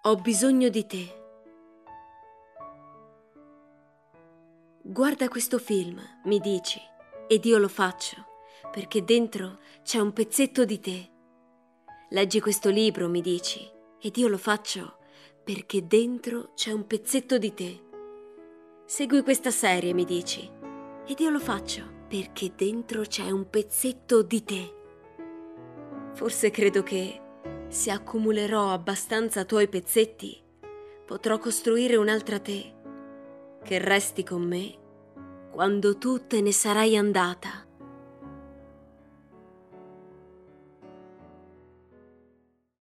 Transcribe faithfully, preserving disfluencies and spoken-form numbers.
Ho bisogno di te. Guarda questo film, mi dici, ed io lo faccio, perché dentro c'è un pezzetto di te. Leggi questo libro, mi dici, ed io lo faccio, perché dentro c'è un pezzetto di te. Segui questa serie, mi dici, ed io lo faccio, perché dentro c'è un pezzetto di te. Forse credo che, se accumulerò abbastanza tuoi pezzetti, potrò costruire un'altra te, che resti con me quando tu te ne sarai andata.